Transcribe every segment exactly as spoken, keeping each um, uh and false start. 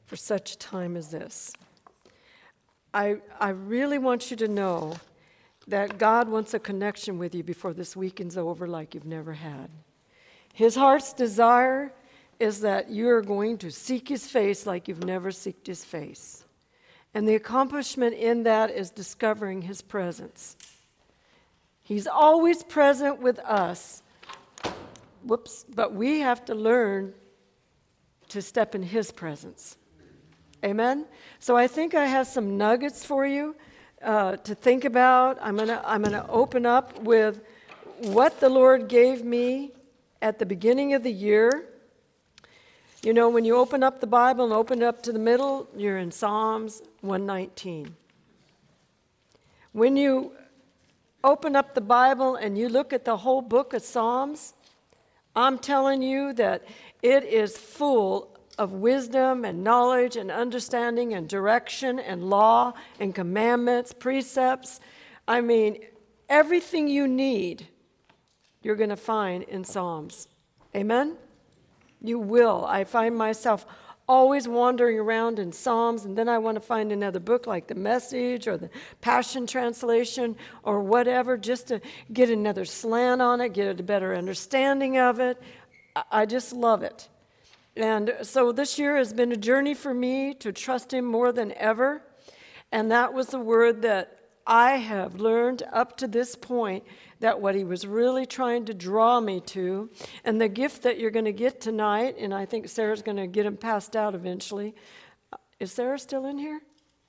for such a time as this. I, I really want you to know that God wants a connection with you before this weekend's over like you've never had. His heart's desire is that you're going to seek his face like you've never sought his face. And the accomplishment in that is discovering his presence. He's always present with us. Whoops, but we have to learn to step in his presence. Amen? So I think I have some nuggets for you uh, to think about. I'm gonna I'm gonna open up with what the Lord gave me at the beginning of the year. You know, when you open up the Bible and open it up to the middle, you're in Psalms one nineteen. When you open up the Bible and you look at the whole book of Psalms, I'm telling you that it is full of wisdom and knowledge and understanding and direction and law and commandments, precepts. I mean, everything you need, you're going to find in Psalms. Amen? You will. I find myself always wandering around in Psalms, and then I want to find another book like the Message or the Passion Translation or whatever, just to get another slant on it, get a better understanding of it. I just love it. And so this year has been a journey for me to trust him more than ever. And that was the word that I have learned up to this point, that what he was really trying to draw me to. And the gift that you're going to get tonight, and I think Sarah's going to get him passed out eventually. Is Sarah still in here?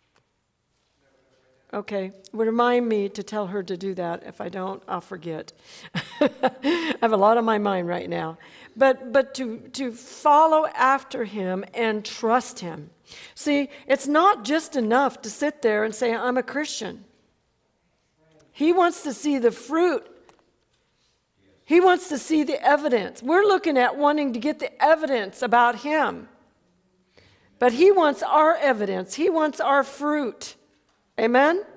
Okay. Remind me to tell her to do that. If I don't, I'll forget. I have a lot on my mind right now. But but to, to follow after him and trust him. See, it's not just enough to sit there and say, I'm a Christian. He wants to see the fruit. He wants to see the evidence. We're looking at wanting to get the evidence about him. But he wants our evidence. He wants our fruit. Amen? Amen?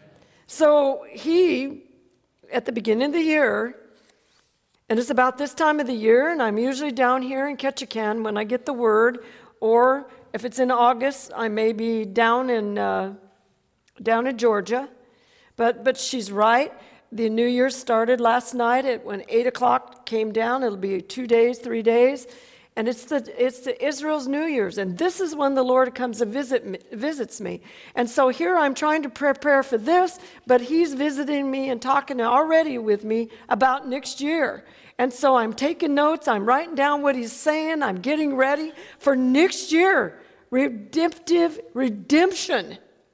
So he, at the beginning of the year, and it's about this time of the year, and I'm usually down here in Ketchikan when I get the word, or if it's in August, I may be down in uh, down in Georgia. But but she's right. The New Year started last night at when eight o'clock came down. It'll be two days, three days. And it's the it's the Israel's New Year's, and this is when the Lord comes and visit me, visits me. And so here I'm trying to prepare for this, but he's visiting me and talking already with me about next year. And so I'm taking notes, I'm writing down what he's saying, I'm getting ready for next year. Redemptive redemption.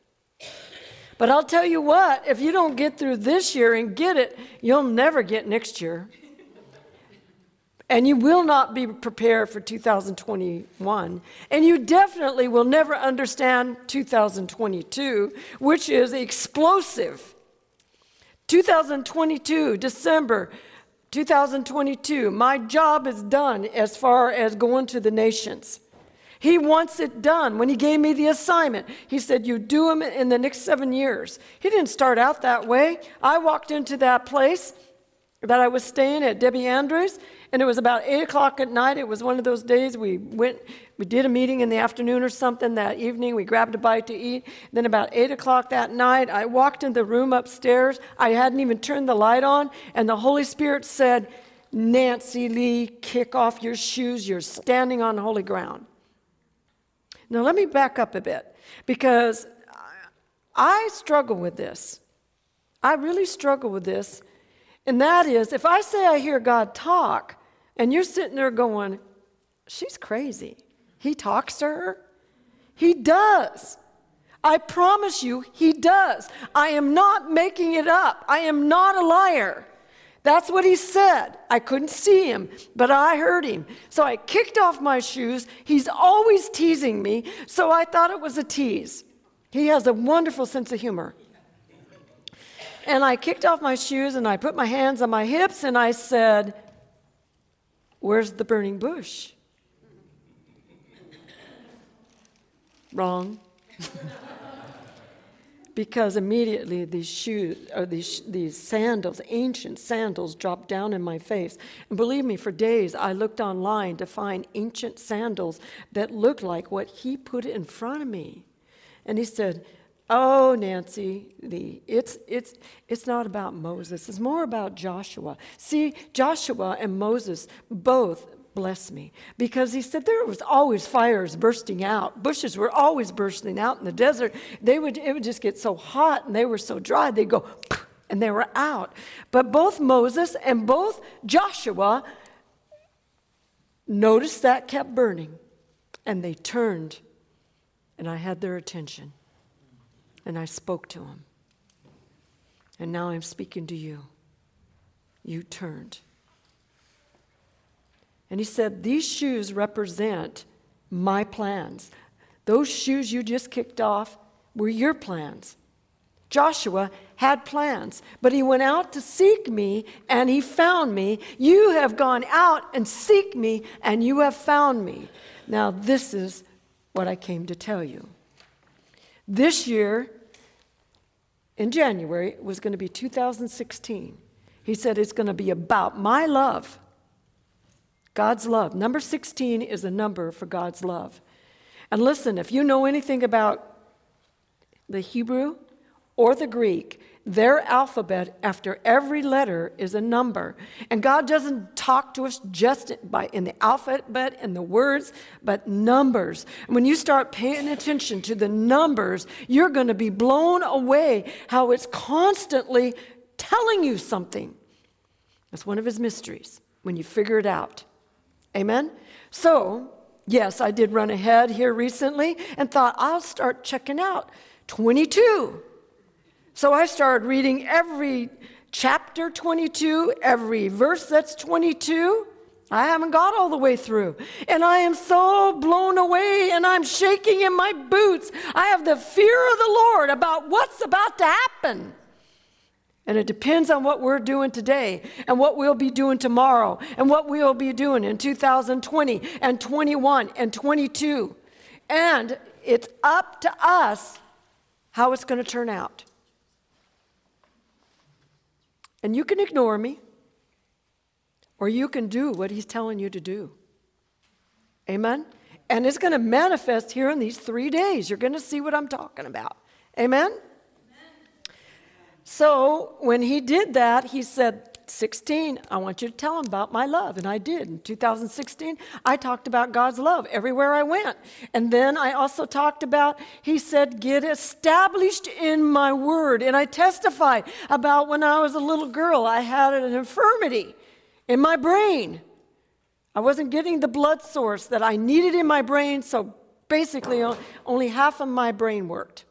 But I'll tell you what, if you don't get through this year and get it, you'll never get next year. And you will not be prepared for two thousand twenty-one. And you definitely will never understand two thousand twenty-two, which is explosive. two thousand twenty-two, December two thousand twenty-two, my job is done as far as going to the nations. He wants it done. When he gave me the assignment, he said, you do them in the next seven years. He didn't start out that way. I walked into that place that I was staying at, Debbie Andrews, and it was about eight o'clock at night. It was one of those days we went, we did a meeting in the afternoon or something that evening. We grabbed a bite to eat. Then about eight o'clock that night, I walked in the room upstairs. I hadn't even turned the light on, and the Holy Spirit said, Nancy Lee, kick off your shoes. You're standing on holy ground. Now, let me back up a bit, because I struggle with this. I really struggle with this. And that is, if I say I hear God talk, and you're sitting there going, she's crazy. He talks to her? He does. I promise you, he does. I am not making it up. I am not a liar. That's what he said. I couldn't see him, but I heard him. So I kicked off my shoes. He's always teasing me, so I thought it was a tease. He has a wonderful sense of humor. And I kicked off my shoes, and I put my hands on my hips, and I said, where's the burning bush? Wrong. because immediately these shoes, or these, these sandals, ancient sandals, dropped down in my face. And believe me, for days I looked online to find ancient sandals that looked like what he put in front of me. And he said, oh, Nancy, the, it's, it's, it's not about Moses. It's more about Joshua. See, Joshua and Moses both bless me, because he said there was always fires bursting out. Bushes were always bursting out in the desert. They would, it would just get so hot and they were so dry, they'd go, and they were out. But both Moses and both Joshua noticed that kept burning, and they turned, and I had their attention, and I spoke to them. And now I'm speaking to you. You turned. And he said, these shoes represent my plans. Those shoes you just kicked off were your plans. Joshua had plans, but he went out to seek me, and he found me. You have gone out and seek me, and you have found me. Now, this is what I came to tell you. This year, in January, it was going to be two thousand sixteen. He said it's going to be about my love. God's love. Number sixteen is a number for God's love. And listen, if you know anything about the Hebrew or the Greek, their alphabet after every letter is a number. And God doesn't talk to us just by in the alphabet and the words, but numbers. And when you start paying attention to the numbers, you're going to be blown away how it's constantly telling you something. That's one of his mysteries when you figure it out. Amen? So, yes, I did run ahead here recently and thought I'll start checking out twenty-two. So I started reading every chapter twenty-two, every verse that's twenty-two. I haven't got all the way through. And I am so blown away, and I'm shaking in my boots. I have the fear of the Lord about what's about to happen. And it depends on what we're doing today and what we'll be doing tomorrow and what we'll be doing in two thousand twenty and twenty-one and twenty-two. And it's up to us how it's going to turn out. And you can ignore me, or you can do what he's telling you to do. Amen? And it's going to manifest here in these three days. You're going to see what I'm talking about. Amen? So when he did that, he said, sixteen, I want you to tell him about my love. And I did. In two thousand sixteen, I talked about God's love everywhere I went. And then I also talked about, he said, get established in my word. And I testified about when I was a little girl, I had an infirmity in my brain. I wasn't getting the blood source that I needed in my brain, so basically only half of my brain worked.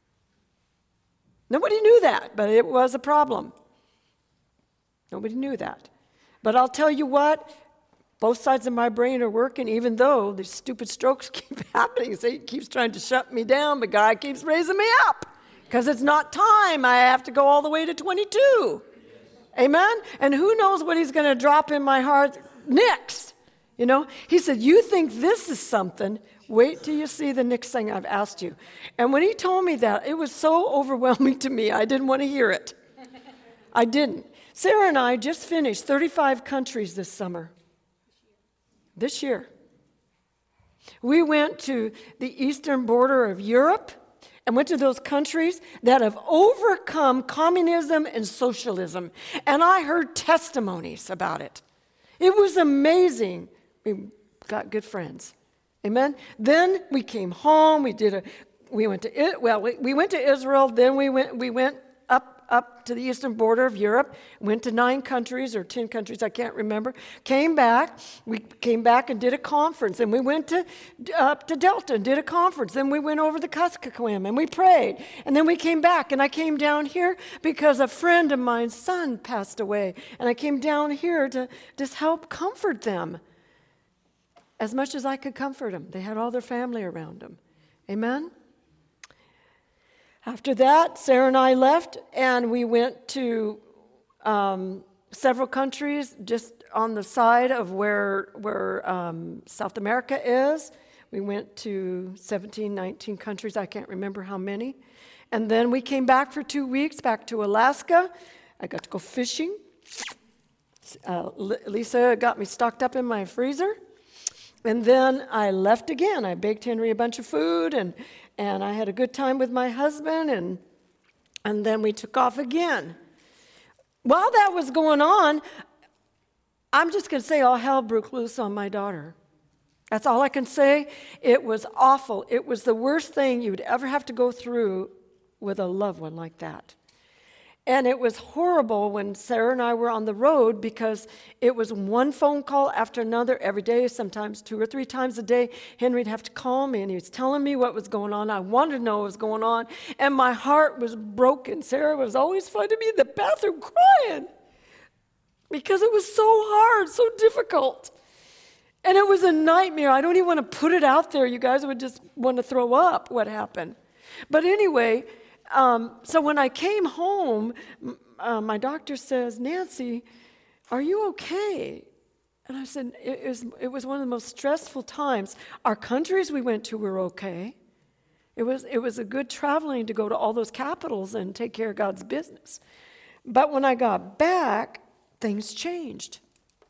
Nobody knew that, but it was a problem. Nobody knew that. But I'll tell you what, both sides of my brain are working, even though these stupid strokes keep happening. So he keeps trying to shut me down, but God keeps raising me up. Because it's not time. I have to go all the way to twenty-two. Amen? And who knows what he's going to drop in my heart next. You know, he said, you think this is something, wait till you see the next thing I've asked you. And when he told me that, it was so overwhelming to me, I didn't want to hear it. I didn't. Sarah and I just finished thirty-five countries this summer. This year. We went to the eastern border of Europe and went to those countries that have overcome communism and socialism. And I heard testimonies about it. It was amazing. We got good friends. Amen. Then we came home. We did a. We went to well. We, we went to Israel. Then we went. We went up up to the eastern border of Europe. Went to nine countries or ten countries. I can't remember. Came back. We came back and did a conference. And we went to up to Delta and did a conference. Then we went over the Kuskokwim and we prayed. And then we came back. And I came down here because a friend of mine's son passed away. And I came down here to just help comfort them. As much as I could comfort them. They had all their family around them. Amen? After that, Sarah and I left, and we went to um, several countries just on the side of where, where um, South America is. We went to seventeen, nineteen countries. I can't remember how many. And then we came back for two weeks, back to Alaska. I got to go fishing. Uh, Lisa got me stocked up in my freezer. And then I left again. I baked Henry a bunch of food, and, and I had a good time with my husband, and, and then we took off again. While that was going on, I'm just going to say all hell broke loose on my daughter. That's all I can say. It was awful. It was the worst thing you would ever have to go through with a loved one like that. And it was horrible when Sarah and I were on the road, because it was one phone call after another every day, sometimes two or three times a day. Henry'd have to call me, and he was telling me what was going on. I wanted to know what was going on, and my heart was broken. Sarah was always finding me in the bathroom crying because it was so hard, so difficult. And it was a nightmare. I don't even want to put it out there. You guys would just want to throw up what happened. But anyway, Um, so when I came home, uh, my doctor says, Nancy, are you okay? And I said, it was, it was one of the most stressful times. Our countries we went to were okay. It was, it was a good traveling to go to all those capitals and take care of God's business. But when I got back, things changed.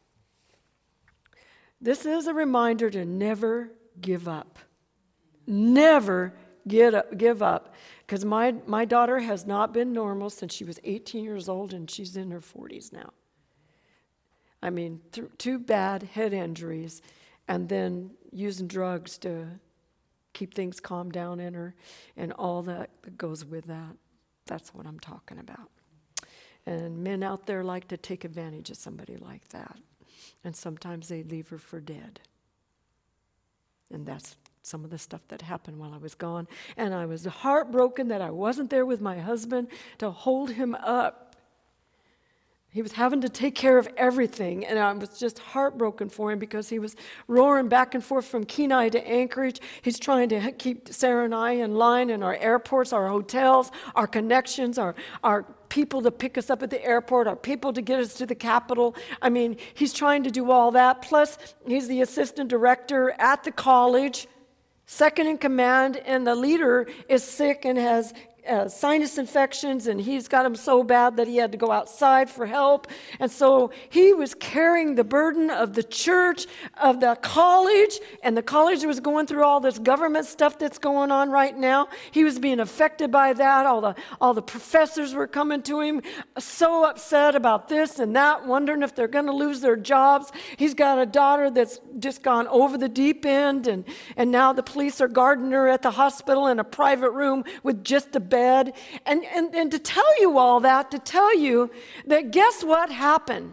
This is a reminder to never give up. Never get up, give up. Because my, my daughter has not been normal since she was eighteen years old, and she's in her forties now. I mean, th- two bad head injuries, and then using drugs to keep things calmed down in her, and all that that goes with that. That's what I'm talking about. And men out there like to take advantage of somebody like that. And sometimes they leave her for dead. And that's some of the stuff that happened while I was gone. And I was heartbroken that I wasn't there with my husband to hold him up. He was having to take care of everything, and I was just heartbroken for him because he was roaring back and forth from Kenai to Anchorage. He's trying to keep Sarah and I in line in our airports, our hotels, our connections, our, our people to pick us up at the airport, our people to get us to the Capitol. I mean, he's trying to do all that. Plus, he's the assistant director at the college, second in command, and the leader is sick and has Uh, sinus infections, and he's got them so bad that he had to go outside for help. And so he was carrying the burden of the church, of the college, and the college was going through all this government stuff that's going on right now. He was being affected by that. All the all the professors were coming to him so upset about this and that, wondering if they're going to lose their jobs. He's got a daughter that's just gone over the deep end, and, and now the police are guarding her at the hospital in a private room with just a bed. And, and, and to tell you all that, to tell you that guess what happened?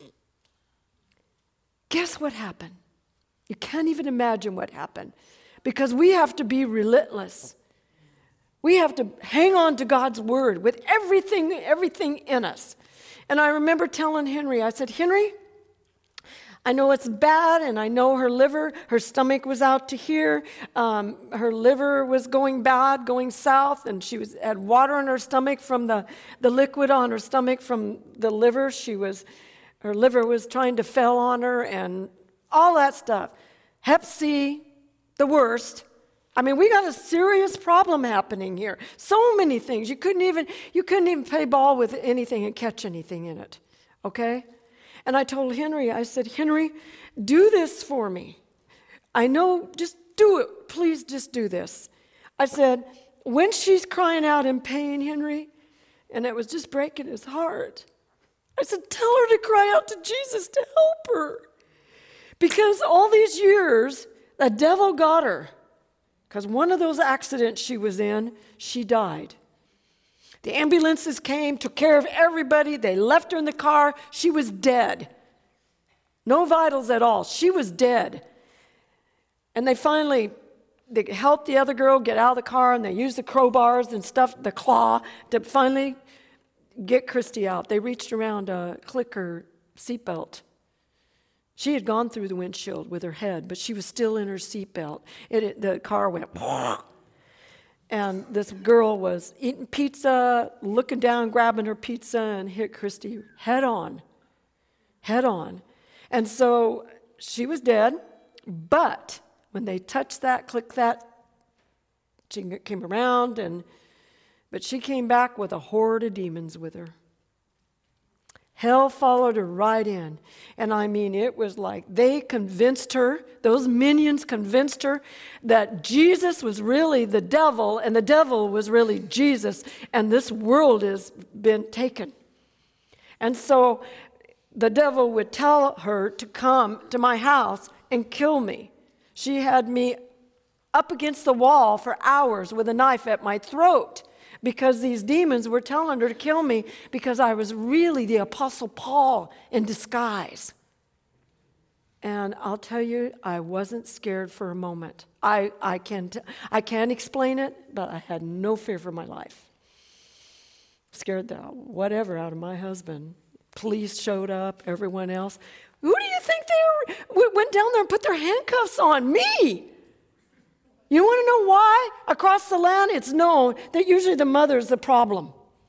Guess what happened? You can't even imagine what happened, because we have to be relentless. We have to hang on to God's word with everything, everything in us. And I remember telling Henry, I said, Henry, I know it's bad, and I know her liver, her stomach was out to here. Um, her liver was going bad, going south, and she was had water in her stomach from the, the liquid on her stomach from the liver. She was, her liver was trying to fail on her, and all that stuff. Hep C, the worst. I mean, we got a serious problem happening here. So many things. You couldn't even, you couldn't even play ball with anything and catch anything in it, okay? And I told Henry, I said, Henry, do this for me. I know, just do it. Please just do this. I said, when she's crying out in pain, Henry, and it was just breaking his heart, I said, tell her to cry out to Jesus to help her. Because all these years, the devil got her. Because one of those accidents she was in, she died. The ambulances came, took care of everybody. They left her in the car. She was dead. No vitals at all. She was dead. And they finally, they helped the other girl get out of the car, and they used the crowbars and stuff, the claw, to finally get Christy out. They reached around to click her seatbelt. She had gone through the windshield with her head, but she was still in her seatbelt. It, it, the car went, and this girl was eating pizza, looking down, grabbing her pizza, and hit Christy head on, head on. And so she was dead, but when they touched that, clicked that, she came around, and But she came back with a horde of demons with her. Hell followed her right in. And I mean, it was like they convinced her, those minions convinced her that Jesus was really the devil and the devil was really Jesus, and this world has been taken. And so the devil would tell her to come to my house and kill me. She had me up against the wall for hours with a knife at my throat, because these demons were telling her to kill me because I was really the Apostle Paul in disguise. And I'll tell you, I wasn't scared for a moment. I, I, can't, I can't explain it, but I had no fear for my life. Scared the whatever out of my husband. Police showed up, everyone else. Who do you think they were, went down there and put their handcuffs on? Me! You want to know why? Across the land, it's known that usually the mother's the problem.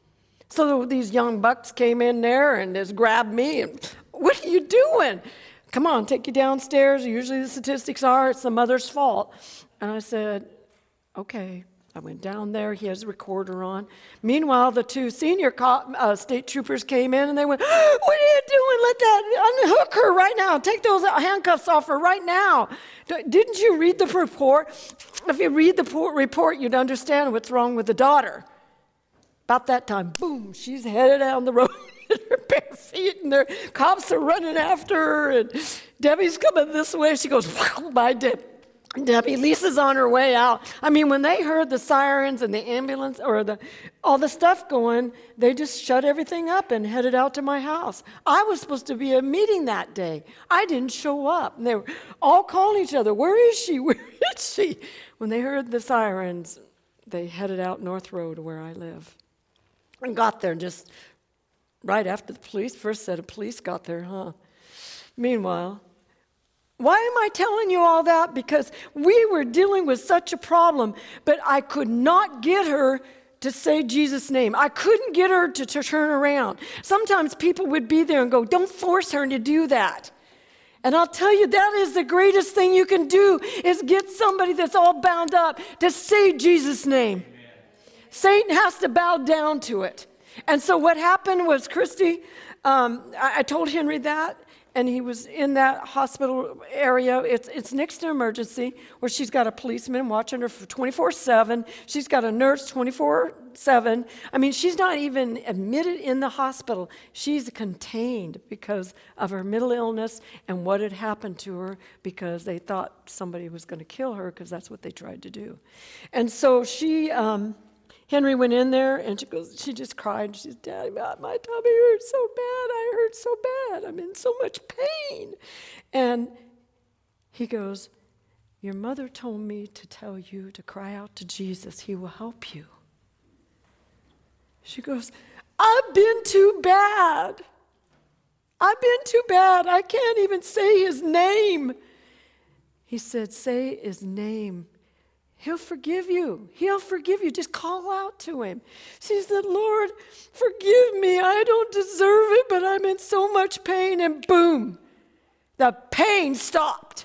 So these young bucks came in there and just grabbed me and, what are you doing? Come on, take you downstairs. Usually the statistics are it's the mother's fault. And I said, okay. I went down there. He has a recorder on. Meanwhile, the two senior cop, uh, state troopers came in and they went, what are you doing? Let that, unhook her right now. Take those handcuffs off her right now. Didn't you read the report? If you read the report, you'd understand what's wrong with the daughter. About that time, boom, she's headed down the road in her bare feet, and their cops are running after her, and Debbie's coming this way. She goes, wow, by Deb. Debbie, Lisa's on her way out. I mean, when they heard the sirens and the ambulance or the all the stuff going, they just shut everything up and headed out to my house. I was supposed to be at a meeting that day. I didn't show up. And they were all calling each other, where is she? Where is she? When they heard the sirens, they headed out North Road where I live. And got there just right after the police, first set of police got there, huh? Meanwhile, why am I telling you all that? Because we were dealing with such a problem, but I could not get her to say Jesus' name. I couldn't get her to, to turn around. Sometimes people would be there and go, don't force her to do that. And I'll tell you, that is the greatest thing you can do, is get somebody that's all bound up to say Jesus' name. Amen. Satan has to bow down to it. And so what happened was, Christy, um, I, I told Henry that, and he was in that hospital area. It's, it's next to emergency, where she's got a policeman watching her for twenty-four seven. She's got a nurse twenty-four seven. I mean, she's not even admitted in the hospital. She's contained because of her mental illness and what had happened to her, because they thought somebody was going to kill her, because that's what they tried to do. And so she... Um, Henry went in there, and she goes, she just cried. She says, Daddy, my tummy hurts so bad. I hurt so bad. I'm in so much pain. And he goes, your mother told me to tell you to cry out to Jesus. He will help you. She goes, I've been too bad. I've been too bad. I can't even say his name. He said, say his name. He'll forgive you. He'll forgive you. Just call out to him. She said, Lord, forgive me. I don't deserve it, but I'm in so much pain. And boom, the pain stopped.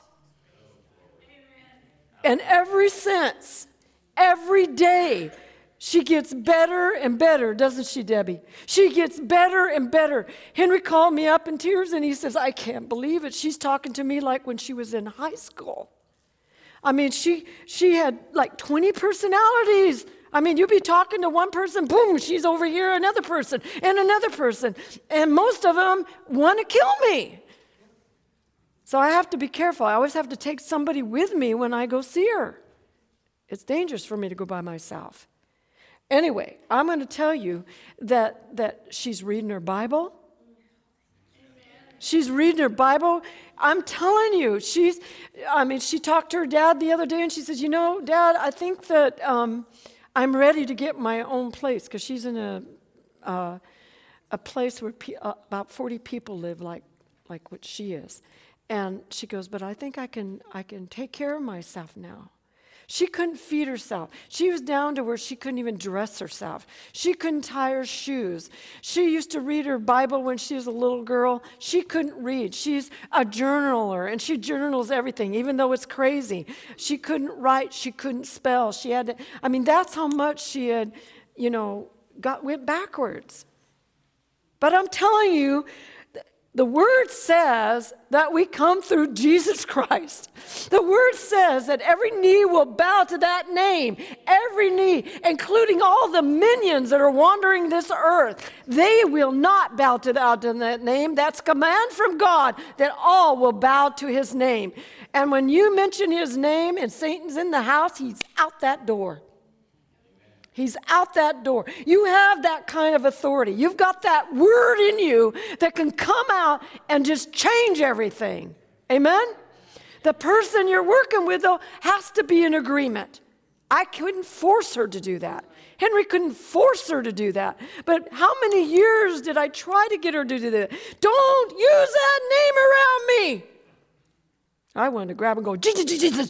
Amen. And ever since, every day, she gets better and better, doesn't she, Debbie? She gets better and better. Henry called me up in tears, and he says, I can't believe it. She's talking to me like when she was in high school. I mean, she she had like twenty personalities. I mean, you'd be talking to one person, boom, she's over here, another person, and another person. And most of them want to kill me. So I have to be careful. I always have to take somebody with me when I go see her. It's dangerous for me to go by myself. Anyway, I'm going to tell you that, that she's reading her Bible. She's reading her Bible. I'm telling you, she's, I mean, she talked to her dad the other day, and she says, you know, Dad, I think that um, I'm ready to get my own place, because she's in a uh, a place where pe- uh, about forty people live like like what she is. And she goes, but I think I can I can take care of myself now. She couldn't feed herself. She was down to where she couldn't even dress herself. She couldn't tie her shoes. She used to read her Bible when she was a little girl. She couldn't read. She's a journaler, and she journals everything, even though it's crazy. She couldn't write. She couldn't spell. She had to, I mean, that's how much she had you know, got went backwards. But I'm telling you, the Word says that we come through Jesus Christ. The Word says that every knee will bow to that name. Every knee, including all the minions that are wandering this earth. They will not bow to that, to that name. That's a command from God that all will bow to His name. And when you mention His name and Satan's in the house, he's out that door. He's out that door. You have that kind of authority. You've got that word in you that can come out and just change everything. Amen? The person you're working with, though, has to be in agreement. I couldn't force her to do that. Henry couldn't force her to do that. But how many years did I try to get her to do that? Don't use that name around me. I wanted to grab and go, Jesus, Jesus.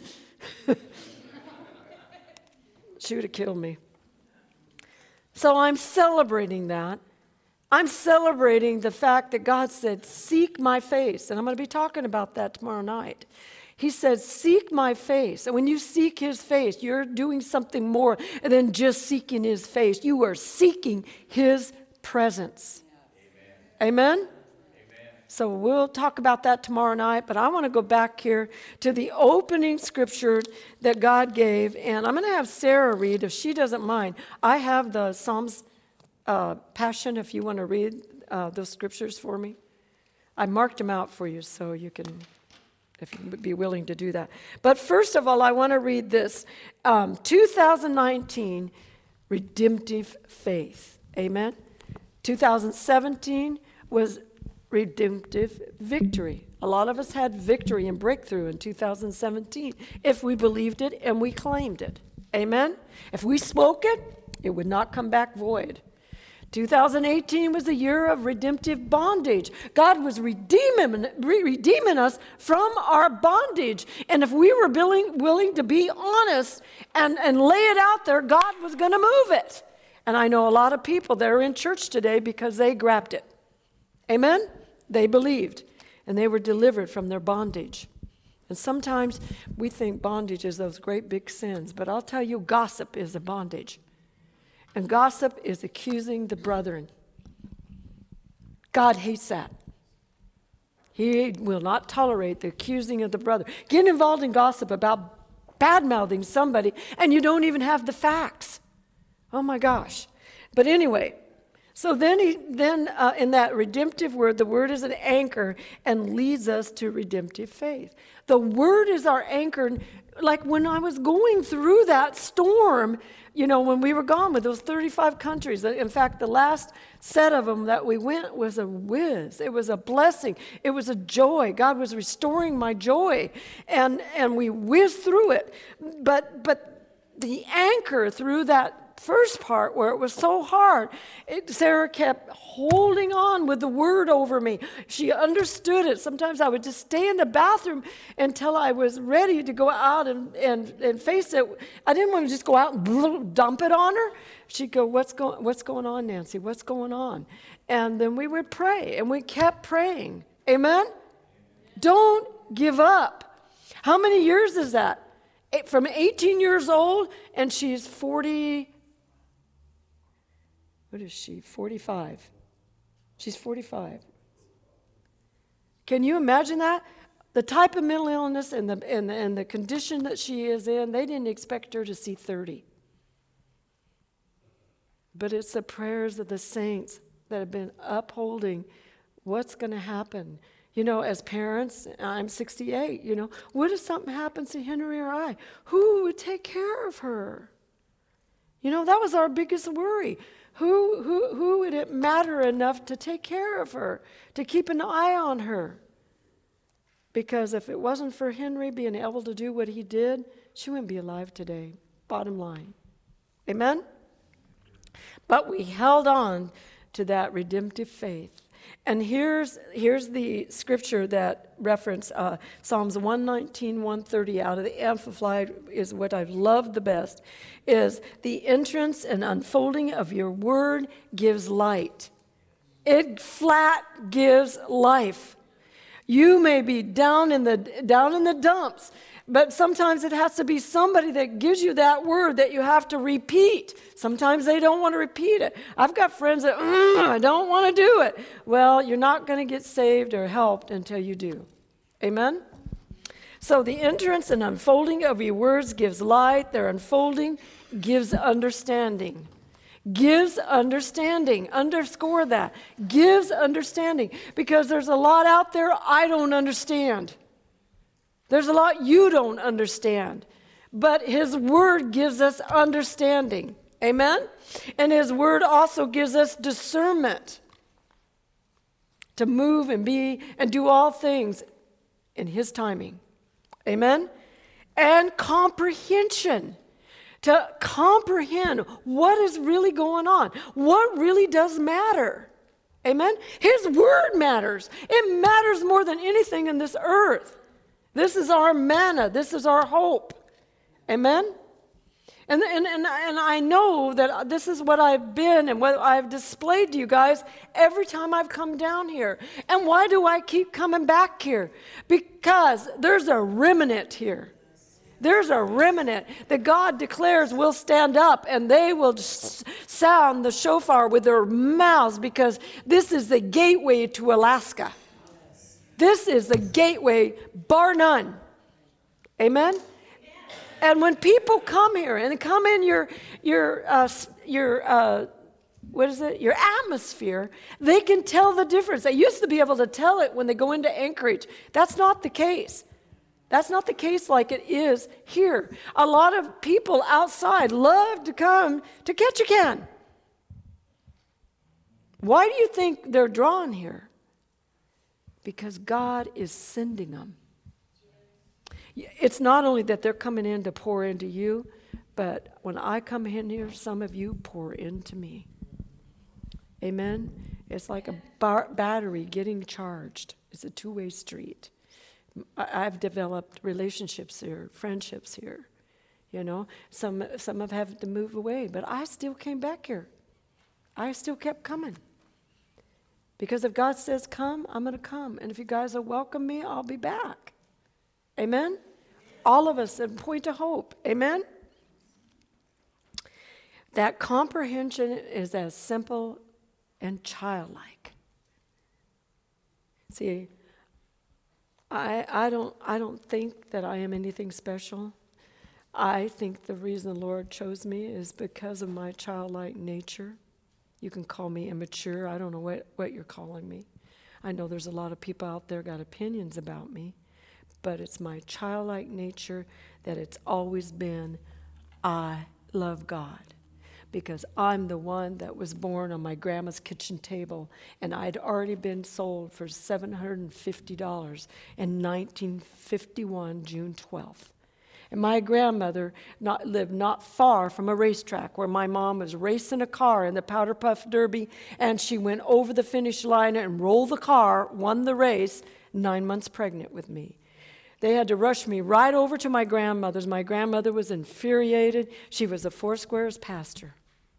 She would have killed me. So I'm celebrating that. I'm celebrating the fact that God said, seek my face. And I'm going to be talking about that tomorrow night. He said, seek my face. And when you seek His face, you're doing something more than just seeking His face. You are seeking His presence. Amen? Amen? So we'll talk about that tomorrow night, but I want to go back here to the opening scripture that God gave, and I'm going to have Sarah read, if she doesn't mind. I have the Psalms uh, Passion, if you want to read uh, those scriptures for me. I marked them out for you, so you can, if you would be willing to do that. But first of all, I want to read this, um, two thousand nineteen, Redemptive Faith. Amen? two thousand seventeen was redemptive victory. A lot of us had victory and breakthrough in two thousand seventeen if we believed it and we claimed it. Amen? If we spoke it, it would not come back void. two thousand eighteen was a year of redemptive bondage. God was redeeming, redeeming us from our bondage. And if we were willing, willing to be honest and, and lay it out there, God was going to move it. And I know a lot of people that are in church today because they grabbed it. Amen? They believed, and they were delivered from their bondage. And sometimes we think bondage is those great big sins, but I'll tell you, gossip is a bondage. And gossip is accusing the brethren. God hates that. He will not tolerate the accusing of the brother. Get involved in gossip about bad-mouthing somebody, and you don't even have the facts. Oh my gosh. But anyway, so then, he, then uh, in that redemptive word, the word is an anchor and leads us to redemptive faith. The word is our anchor. Like when I was going through that storm, you know, when we were gone with those thirty-five countries. In fact, the last set of them that we went was a whiz. It was a blessing. It was a joy. God was restoring my joy. And, and we whizzed through it. But, but the anchor through that first part where it was so hard, it, Sarah kept holding on with the word over me. She understood it. Sometimes I would just stay in the bathroom until I was ready to go out and, and, and face it. I didn't want to just go out and dump it on her. She'd go, what's, go, what's going on, Nancy? What's going on? And then we would pray, and we kept praying. Amen? Don't give up. How many years is that? From eighteen years old, and she's forty. What is she? forty-five. She's forty-five. Can you imagine that? The type of mental illness and the, and the, and the condition that she is in, they didn't expect her to see thirty. But it's the prayers of the saints that have been upholding what's going to happen. You know, as parents, I'm sixty-eight, you know, what if something happens to Henry or I? Who would take care of her? You know, that was our biggest worry. Who, who, who would it matter enough to take care of her, to keep an eye on her? Because if it wasn't for Henry being able to do what he did, she wouldn't be alive today. Bottom line. Amen? But we held on to that redemptive faith. And here's here's the scripture that reference uh, Psalms one nineteen, one thirty out of the Amplified is what I've loved the best, is the entrance and unfolding of your word gives light. It flat gives life. You may be down in the down in the dumps, But sometimes it has to be somebody that gives you that word that you have to repeat. Sometimes they don't want to repeat it. I've got friends that, mm, I don't want to do it. Well, you're not going to get saved or helped until you do. Amen? So the entrance and unfolding of your words gives light. Their unfolding gives understanding. Gives understanding. Underscore that. Gives understanding. Because there's a lot out there I don't understand. There's a lot you don't understand. But his word gives us understanding. Amen? And his word also gives us discernment to move and be and do all things in his timing. Amen? And comprehension. To comprehend what is really going on. What really does matter. Amen? His word matters. It matters more than anything in this earth. This is our manna. This is our hope. Amen? And, and, and, and I know that this is what I've been and what I've displayed to you guys every time I've come down here. And why do I keep coming back here? Because there's a remnant here. There's a remnant that God declares will stand up and they will sound the shofar with their mouths because this is the gateway to Alaska. This is the gateway, bar none. Amen? And when people come here and come in your your uh, your uh, what is it? Your atmosphere, they can tell the difference. They used to be able to tell it when they go into Anchorage. That's not the case. That's not the case like it is here. A lot of people outside love to come to Ketchikan. Why do you think they're drawn here? Because God is sending them. It's not only that they're coming in to pour into you, but when I come in here, some of you pour into me. Amen? It's like a bar- battery getting charged. It's a two-way street. I- I've developed relationships here, friendships here. You know, some some have had to move away, but I still came back here. I still kept coming. Because if God says come, I'm going to come. And if you guys will welcome me, I'll be back. Amen? All of us at Point of Hope. Amen? That comprehension is as simple and childlike. See, I I don't I don't think that I am anything special. I think the reason the Lord chose me is because of my childlike nature. You can call me immature. I don't know what, what you're calling me. I know there's a lot of people out there got opinions about me, but it's my childlike nature that it's always been, I love God. Because I'm the one that was born on my grandma's kitchen table, and I'd already been sold for seven hundred fifty dollars in nineteen fifty-one, June twelfth. And my grandmother not, lived not far from a racetrack where my mom was racing a car in the Powder Puff Derby, and she went over the finish line and rolled the car, won the race, nine months pregnant with me. They had to rush me right over to my grandmother's. My grandmother was infuriated. She was a Four Squares pastor.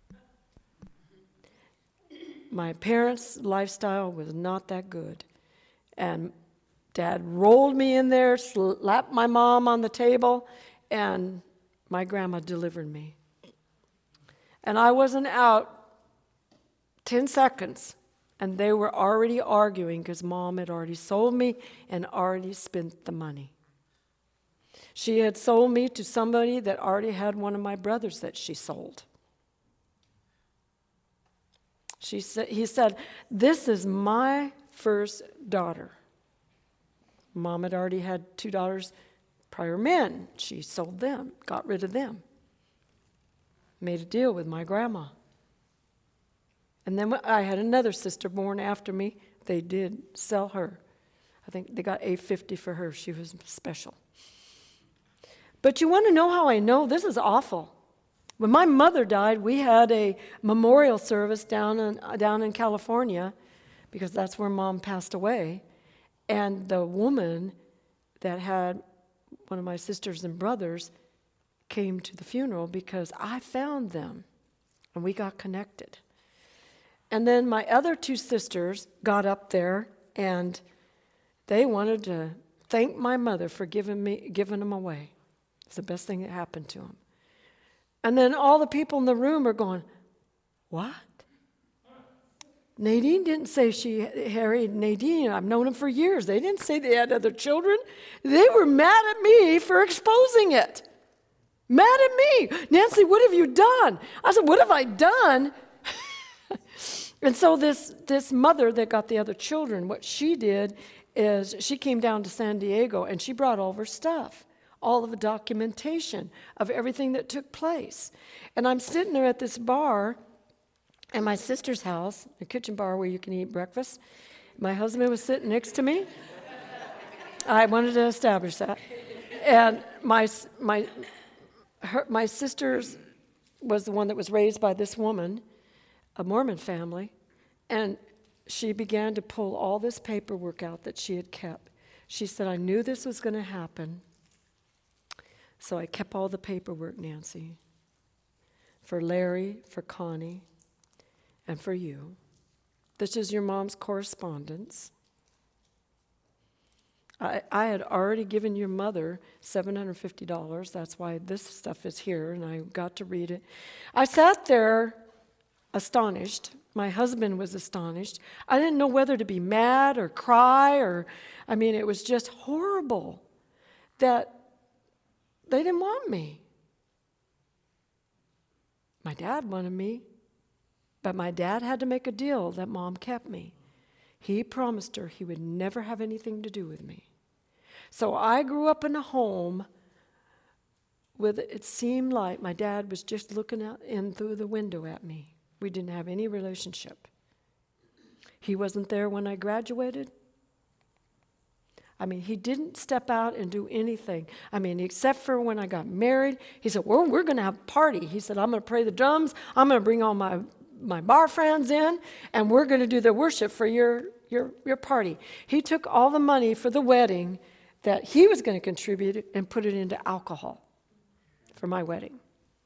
My parents' lifestyle was not that good. And Dad rolled me in there, slapped my mom on the table, and my grandma delivered me. And I wasn't out ten seconds, and they were already arguing because Mom had already sold me and already spent the money. She had sold me to somebody that already had one of my brothers that she sold. She said, he said, this is my first daughter. Mom had already had two daughters, prior men. She sold them, got rid of them. Made a deal with my grandma. And then I had another sister born after me. They did sell her. I think they got eight hundred fifty dollars for her. She was special. But you want to know how I know? This is awful. When my mother died, we had a memorial service down in, down in California, because that's where Mom passed away. And the woman that had one of my sisters and brothers came to the funeral because I found them, and we got connected. And then my other two sisters got up there, and they wanted to thank my mother for giving me giving him away. It's the best thing that happened to him. And then all the people in the room are going, what? Nadine didn't say she harried Nadine. I've known him for years. They didn't say they had other children. They were mad at me for exposing it. Mad at me. Nancy, what have you done? I said, what have I done? And so this, this mother that got the other children, what she did is she came down to San Diego and she brought all of her stuff, all of the documentation of everything that took place. And I'm sitting there at this bar at my sister's house, a kitchen bar where you can eat breakfast. My husband was sitting next to me. I wanted to establish that. And my my her, my sister's was the one that was raised by this woman, a Mormon family, and she began to pull all this paperwork out that she had kept. She said, I knew this was going to happen, so I kept all the paperwork, Nancy, for Larry, for Connie, and for you. This is your mom's correspondence. I, I had already given your mother seven hundred fifty dollars. That's why this stuff is here, and I got to read it. I sat there astonished. My husband was astonished. I didn't know whether to be mad or cry or, I mean, it was just horrible that they didn't want me. My dad wanted me, but my dad had to make a deal that Mom kept me. He promised her he would never have anything to do with me. So I grew up in a home with, it seemed like my dad was just looking out in through the window at me. We didn't have any relationship. He wasn't there when I graduated. I mean, he didn't step out and do anything. I mean, except for when I got married, he said, well, we're going to have a party. He said, I'm going to play the drums. I'm going to bring all my, my bar friends in, and we're going to do the worship for your, your, your party. He took all the money for the wedding that he was going to contribute and put it into alcohol for my wedding.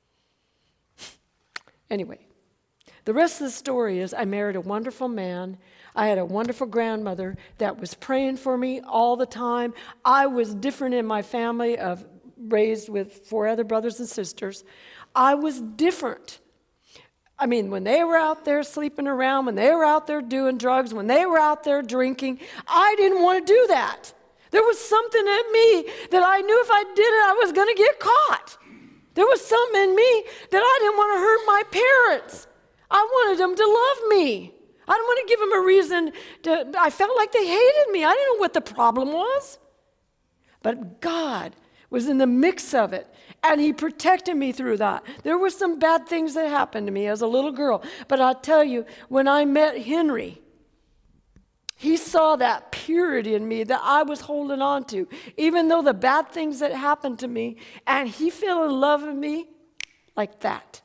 Anyway. The rest of the story is I married a wonderful man. I had a wonderful grandmother that was praying for me all the time. I was different in my family, of raised with four other brothers and sisters. I was different. I mean, when they were out there sleeping around, when they were out there doing drugs, when they were out there drinking, I didn't want to do that. There was something in me that I knew if I did it, I was going to get caught. There was something in me that I didn't want to hurt my parents. I wanted them to love me. I didn't want to give them a reason to, I felt like they hated me. I didn't know what the problem was. But God was in the mix of it, and he protected me through that. There were some bad things that happened to me as a little girl, but I'll tell you, when I met Henry, he saw that purity in me that I was holding on to, even though the bad things that happened to me, and he fell in love with me like that.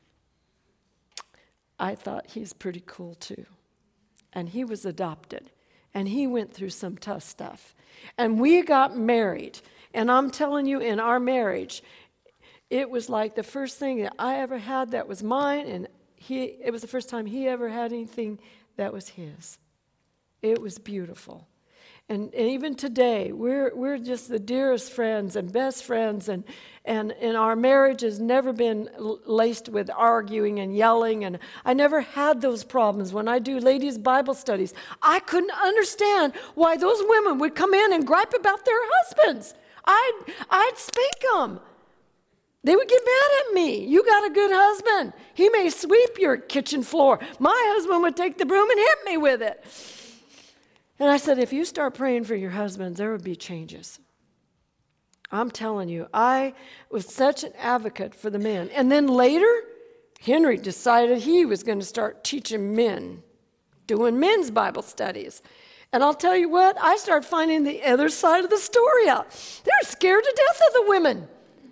I thought he's pretty cool too. And he was adopted. And he went through some tough stuff. And we got married. And I'm telling you, in our marriage, it was like the first thing that I ever had that was mine. And he, it was the first time he ever had anything that was his. It was beautiful. And, and even today, we're we're just the dearest friends and best friends, and and and our marriage has never been laced with arguing and yelling, and I never had those problems. When I do ladies' Bible studies, I couldn't understand why those women would come in and gripe about their husbands. I'd I'd spank them. They would get mad at me. You got a good husband. He may sweep your kitchen floor. My husband would take the broom and hit me with it. And I said, if you start praying for your husbands, there would be changes. I'm telling you, I was such an advocate for the men. And then later, Henry decided he was going to start teaching men, doing men's Bible studies. And I'll tell you what, I started finding the other side of the story out. They're scared to death of the women.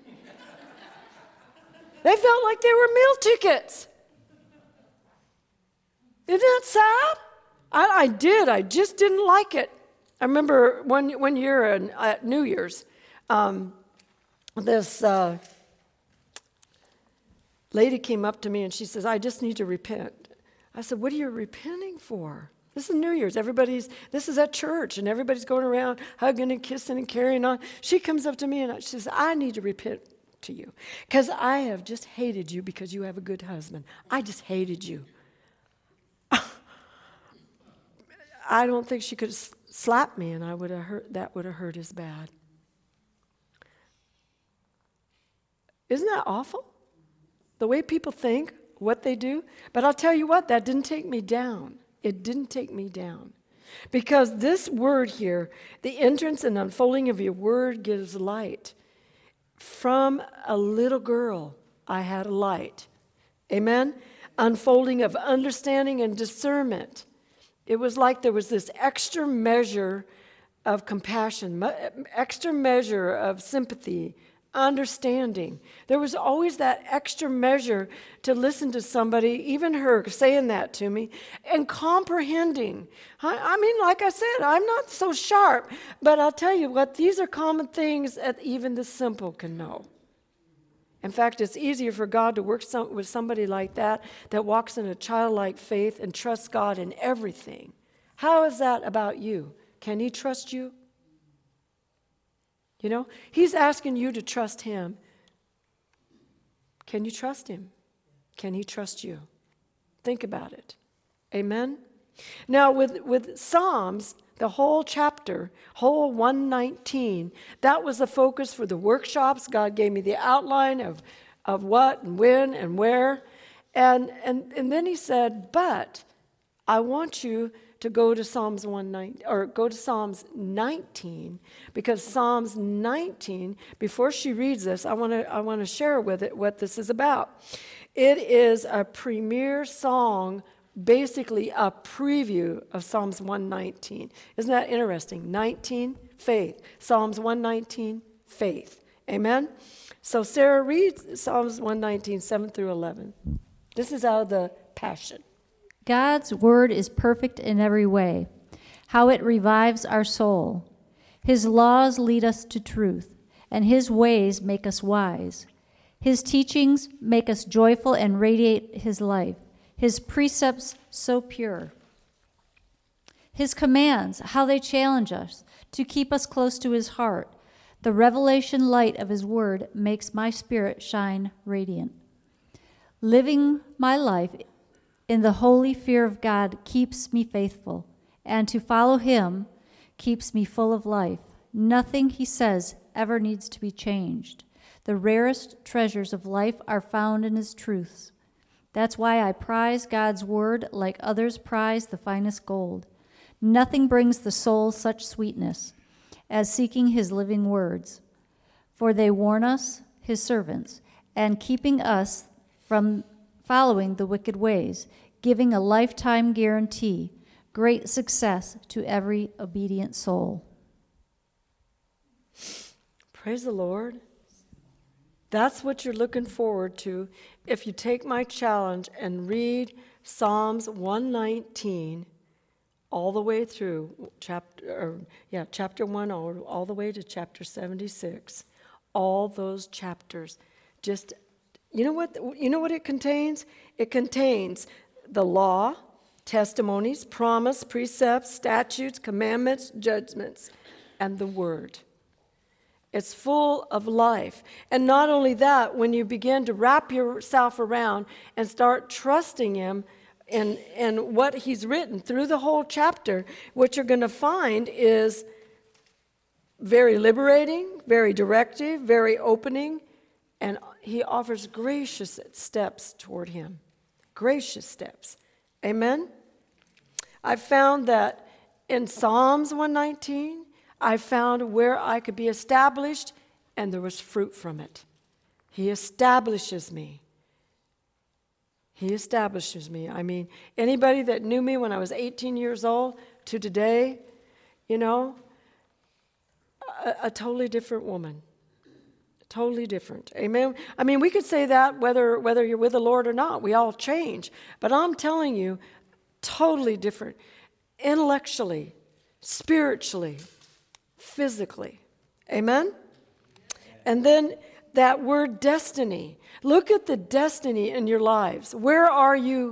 They felt like they were meal tickets. Isn't that sad? I, I did. I just didn't like it. I remember one one year in, at New Year's, um, this uh, lady came up to me and she says, I just need to repent. I said, what are you repenting for? This is New Year's. Everybody's, this is at church, and everybody's going around hugging and kissing and carrying on. She comes up to me and she says, I need to repent to you because I have just hated you because you have a good husband. I just hated you. I don't think she could have slapped me, and I would have hurt, that would have hurt as bad. Isn't that awful? The way people think, what they do. But I'll tell you what, that didn't take me down. It didn't take me down. Because this word here, the entrance and unfolding of your word gives light. From a little girl, I had a light. Amen? Unfolding of understanding and discernment. It was like there was this extra measure of compassion, extra measure of sympathy, understanding. There was always that extra measure to listen to somebody, even her saying that to me, and comprehending. I, I mean, like I said, I'm not so sharp, but I'll tell you what, these are common things that even the simple can know. In fact, it's easier for God to work some, with somebody like that that walks in a childlike faith and trusts God in everything. How is that about you? Can he trust you? You know, he's asking you to trust him. Can you trust him? Can he trust you? Think about it. Amen? Now, with, with Psalms, the whole chapter, whole one nineteen, that was the focus for the workshops. God gave me the outline of, of what and when and where. And, and, and then he said, but I want you to go to Psalms one nineteen, or go to Psalms nineteen, because Psalms nineteen, before she reads this, I want to I want to share with it what this is about. It is a premier song, basically a preview of Psalms one nineteen. Isn't that interesting? nineteen, faith. Psalms one nineteen, faith. Amen? So Sarah reads Psalms one nineteen, seven through eleven. This is out of the Passion. God's word is perfect in every way, how it revives our soul. His laws lead us to truth, and his ways make us wise. His teachings make us joyful and radiate his life. His precepts so pure. His commands, how they challenge us to keep us close to his heart. The revelation light of his word makes my spirit shine radiant. Living my life in the holy fear of God keeps me faithful, and to follow him keeps me full of life. Nothing he says ever needs to be changed. The rarest treasures of life are found in his truths. That's why I prize God's word like others prize the finest gold. Nothing brings the soul such sweetness as seeking his living words, for they warn us, his servants, and keeping us from following the wicked ways, giving a lifetime guarantee, great success to every obedient soul. Praise the Lord. That's what you're looking forward to if you take my challenge and read Psalms one nineteen all the way through chapter, or, yeah, chapter one all, all the way to chapter seventy-six. All those chapters. Just, you know what? You know what it contains? It contains the law, testimonies, promise, precepts, statutes, commandments, judgments, and the word. It's full of life. And not only that, when you begin to wrap yourself around and start trusting him in, in what he's written through the whole chapter, what you're going to find is very liberating, very directive, very opening, and he offers gracious steps toward him. Gracious steps. Amen? I found that in Psalms one nineteen, I found where I could be established, and there was fruit from it. He establishes me. He establishes me. I mean, anybody that knew me when I was eighteen years old to today, you know, a, a totally different woman. Totally different. Amen? I mean, we could say that whether whether you're with the Lord or not. We all change. But I'm telling you, totally different. Intellectually, spiritually, physically. Amen? And then that word destiny. Look at the destiny in your lives. Where are you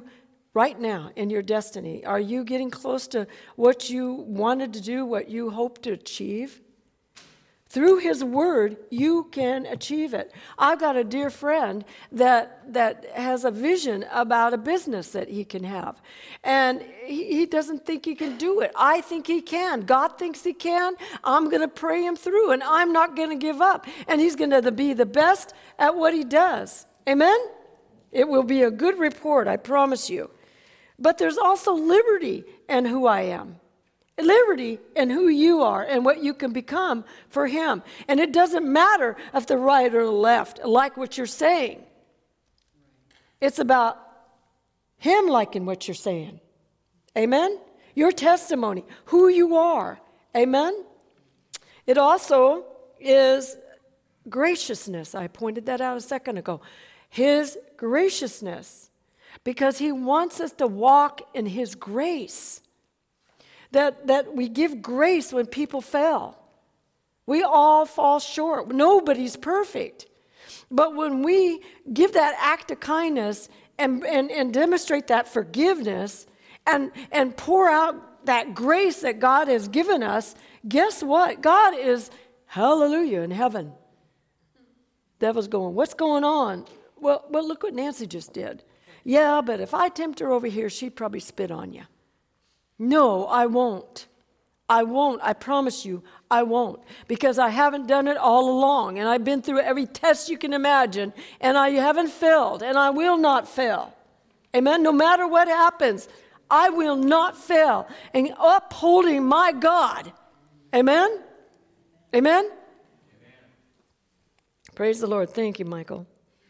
right now in your destiny? Are you getting close to what you wanted to do, what you hope to achieve? Through his word, you can achieve it. I've got a dear friend that that has a vision about a business that he can have. And he, he doesn't think he can do it. I think he can. God thinks he can. I'm going to pray him through, and I'm not going to give up. And he's going to be the best at what he does. Amen? It will be a good report, I promise you. But there's also liberty in who I am. Liberty in who you are and what you can become for him. And it doesn't matter if the right or the left like what you're saying. It's about him liking what you're saying. Amen? Your testimony, who you are. Amen? It also is graciousness. I pointed that out a second ago. His graciousness. Because he wants us to walk in his grace. That, that we give grace when people fail. We all fall short. Nobody's perfect. But when we give that act of kindness and, and, and demonstrate that forgiveness and, and pour out that grace that God has given us, guess what? God is, hallelujah, in heaven. Devil's going, what's going on? Well, well, look what Nancy just did. Yeah, but if I tempt her over here, she'd probably spit on you. No, I won't. I won't. I promise you, I won't. Because I haven't done it all along. And I've been through every test you can imagine. And I haven't failed. And I will not fail. Amen? No matter what happens, I will not fail. And upholding my God. Amen? Amen? Amen. Praise the Lord. Thank you, Michael.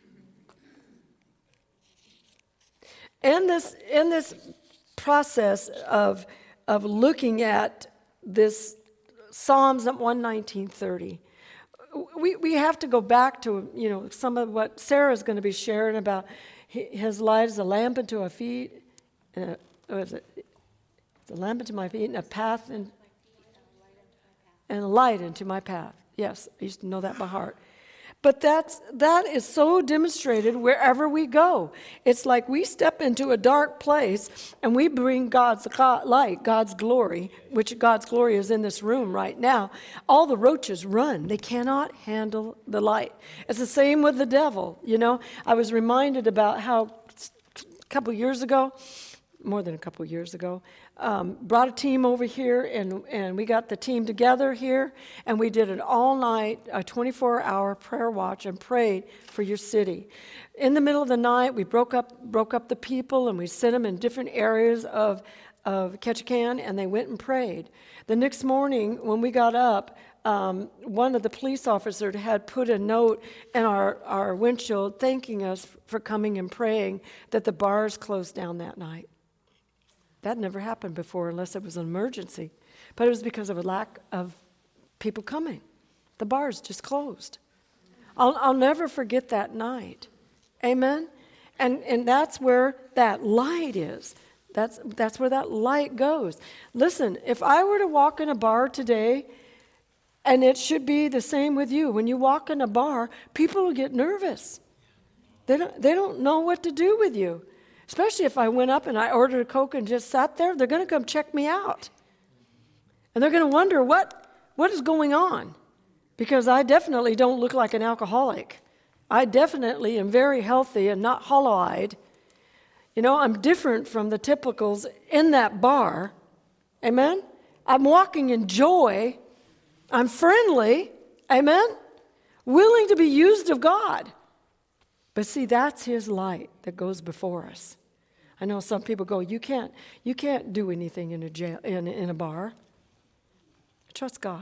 In this, in this process of, of looking at this Psalms one nineteen thirty, we, we have to go back to, you know, some of what Sarah's going to be sharing about his light is a lamp unto our feet, and a, what is it? It's a lamp unto my feet and a path and, and a light into my path. Yes, I used to know that by heart. But that's, that is so demonstrated wherever we go. It's like we step into a dark place and we bring God's light, God's glory, which God's glory is in this room right now. All the roaches run. They cannot handle the light. It's the same with the devil. You know, I was reminded about how a couple years ago, more than a couple years ago, um, brought a team over here, and, and we got the team together here, and we did an all-night, a twenty-four hour prayer watch and prayed for your city. In the middle of the night, we broke up broke up the people, and we sent them in different areas of, of Ketchikan, and they went and prayed. The next morning, when we got up, um, one of the police officers had put a note in our, our windshield thanking us for coming and praying that the bars closed down that night. That never happened before unless it was an emergency. But it was because of a lack of people coming. The bars just closed. I'll, I'll never forget that night. Amen? And, and that's where that light is. That's, that's where that light goes. Listen, if I were to walk in a bar today, and it should be the same with you. When you walk in a bar, people will get nervous. They don't, they don't know what to do with you. Especially if I went up and I ordered a Coke and just sat there, they're going to come check me out. And they're going to wonder what, what is going on. Because I definitely don't look like an alcoholic. I definitely am very healthy and not hollow-eyed. You know, I'm different from the typicals in that bar. Amen? I'm walking in joy. I'm friendly. Amen? Willing to be used of God. But see, that's his light that goes before us. I know some people go, you can't, you can't do anything in a jail, in, in a bar. Trust God.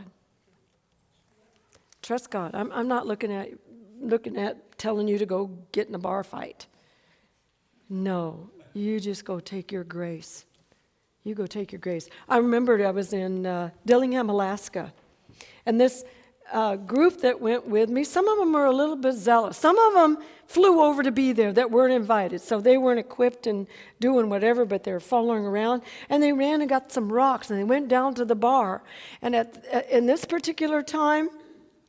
Trust God. I'm, I'm not looking at, looking at telling you to go get in a bar fight. No, you just go take your grace. You go take your grace. I remembered I was in uh, Dillingham, Alaska, and this uh, group that went with me, some of them were a little bit zealous. Some of them flew over to be there that weren't invited, so they weren't equipped and doing whatever, but they were following around, and they ran and got some rocks, and they went down to the bar. And at, in this particular time,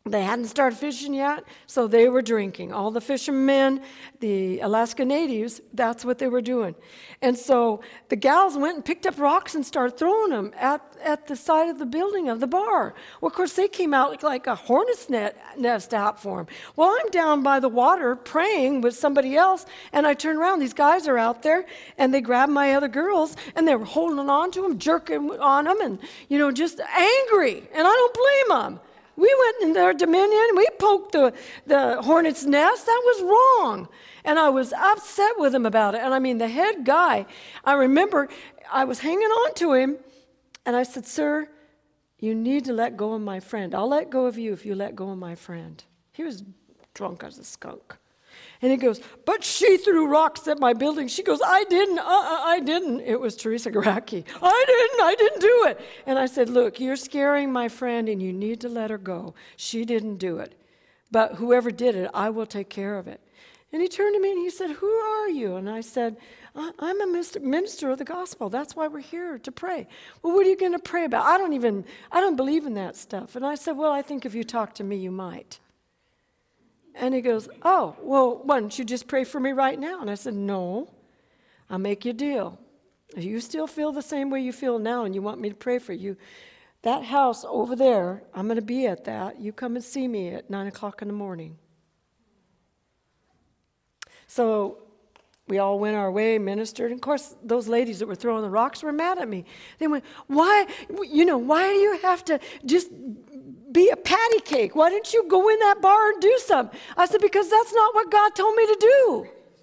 They hadn't started fishing yet, so they were drinking. All the fishermen, the Alaska Natives, that's what they were doing. And so the gals went and picked up rocks and started throwing them at, at the side of the building of the bar. Well, of course, they came out like, like a hornet's net, nest out for them. Well, I'm down by the water praying with somebody else, and I turn around. These guys are out there, and they grabbed my other girls, and they were holding on to them, jerking on them, and, you know, just angry. And I don't blame them. We went in their dominion. We poked the, the hornet's nest. That was wrong. And I was upset with him about it. And I mean, the head guy, I remember I was hanging on to him. And I said, sir, you need to let go of my friend. I'll let go of you if you let go of my friend. He was drunk as a skunk. And he goes, but she threw rocks at my building. She goes, I didn't, uh-uh, I didn't. It was Teresa Garacki. I didn't, I didn't do it. And I said, look, you're scaring my friend and you need to let her go. She didn't do it. But whoever did it, I will take care of it. And he turned to me and he said, who are you? And I said, I'm a minister of the gospel. That's why we're here, to pray. Well, what are you going to pray about? I don't even, I don't believe in that stuff. And I said, well, I think if you talk to me, you might. And he goes, oh, well, why don't you just pray for me right now? And I said, no, I'll make you a deal. If you still feel the same way you feel now and you want me to pray for you, that house over there, I'm going to be at that. You come and see me at nine o'clock in the morning. So we all went our way, ministered. And of course, those ladies that were throwing the rocks were mad at me. They went, why, you know, why do you have to just be a patty cake? Why didn't you go in that bar and do something? I said, because that's not what God told me to do.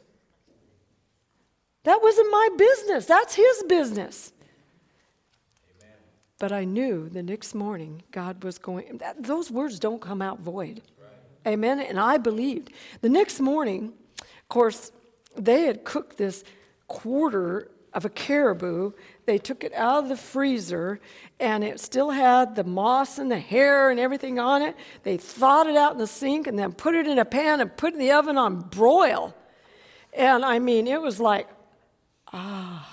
That wasn't my business. That's his business. Amen. But I knew the next morning God was going, that, those words don't come out void. Right. Amen. And I believed. The next morning, of course, they had cooked this quarter of a caribou. They took it out of the freezer, and it still had the moss and the hair and everything on it. They thawed it out in the sink and then put it in a pan and put it in the oven on broil. And I mean, it was like, ah.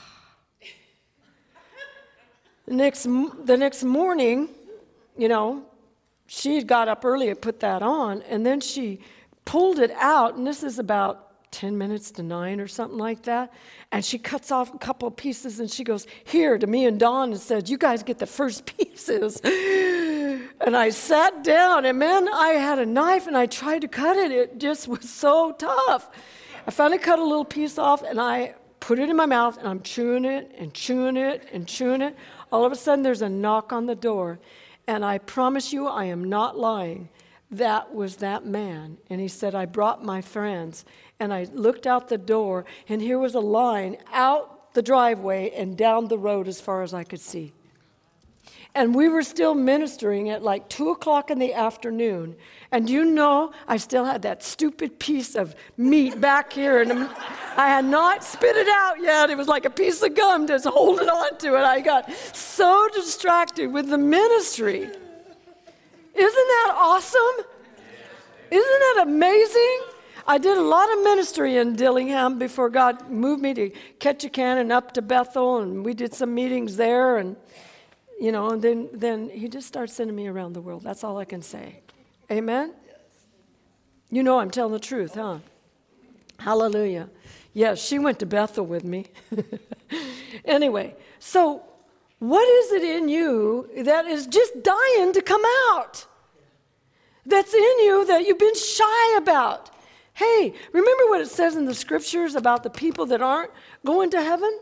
The next, the next morning, you know, she had got up early and put that on, and then she pulled it out, and this is about ten minutes to nine or something like that. And she cuts off a couple of pieces and she goes, here, to me and Dawn, and said, you guys get the first pieces. And I sat down, and man, I had a knife and I tried to cut it. It just was so tough. I finally cut a little piece off and I put it in my mouth, and I'm chewing it and chewing it and chewing it. All of a sudden, there's a knock on the door. And I promise you, I am not lying. That was that man. And he said, I brought my friends. And I looked out the door, and here was a line out the driveway and down the road as far as I could see. And we were still ministering at like two o'clock in the afternoon. And you know, I still had that stupid piece of meat back here, and I had not spit it out yet. It was like a piece of gum just holding on to it. I got so distracted with the ministry. Isn't that awesome? Isn't that amazing? I did a lot of ministry in Dillingham before God moved me to Ketchikan and up to Bethel, and we did some meetings there, and you know, and then, then he just starts sending me around the world. That's all I can say. Amen? You know I'm telling the truth, huh? Hallelujah. Yes, she went to Bethel with me. Anyway, so what is it in you that is just dying to come out? That's in you that you've been shy about. Hey, remember what it says in the scriptures about the people that aren't going to heaven?